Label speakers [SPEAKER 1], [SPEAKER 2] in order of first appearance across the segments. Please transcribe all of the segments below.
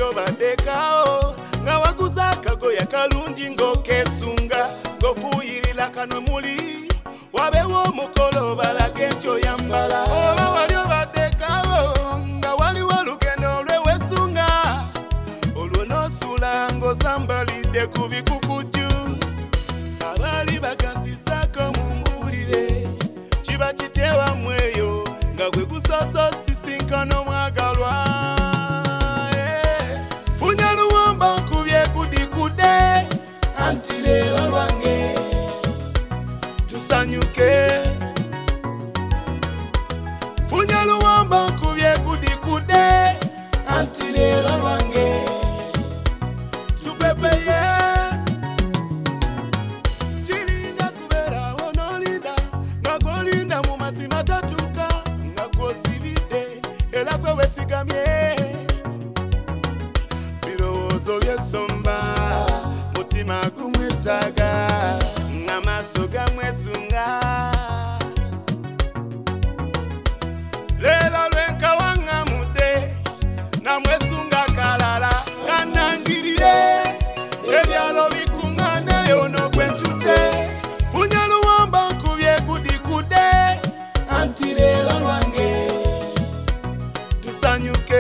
[SPEAKER 1] obaddekaawo nga waguza akagoya kalungi ng'okeesunga ng'ofuuyirira kanwe muli wabeewo omukolo balage nti oyambala oba wali obaddekaawo nga waliwo olugendo olwewesunga olwo n'osula ng'osambalidde ku bikukuju abaali baganzizaako mu mbuulire kiba kiteewamu eyo nga gwe gusoso sisinkano mwagalwa funya luwombo nkubye kudikude anti leero lwange tusanyuke funya luwombo nkubye kudikude anti leero lwange tupepeye kirinda kubeerawo n'olinda nga gwolinda mu mazima tatuuka nga gwosibidde era gwe wesigamye birowoozo by'essomba mutima gumwetaaga ng'amaaso gamwesunga leero lwenkawaŋŋamudde namwesunga kalala kannangirire ebyalo bikuŋŋaneyo n'ogwe ntute funya luwombo nkubye kudikude anti leero lwange tusanyuke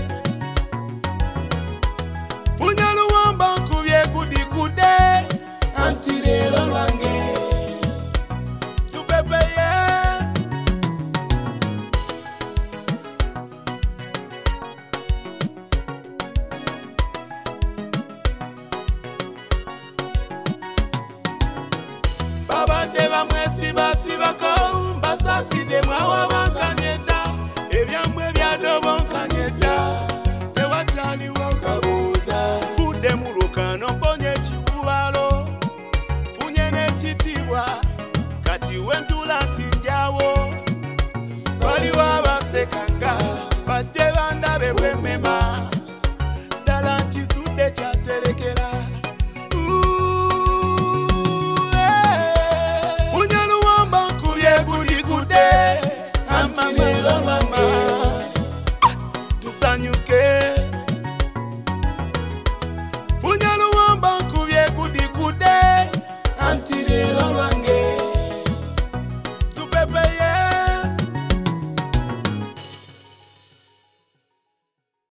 [SPEAKER 1] funya luwombo nkubye kudikude anti leero lwange tupepeye babadde bamwesibasibako basaasidde mwawabankanye dda ebyamwe byadobonkanye dda tewakyaliwo kabuuza budde mu lukano mponye ekiwubalo funye n'ekitiibwa kati wentula nti njawo waliwo abasekanga bajje bandabe bwemmema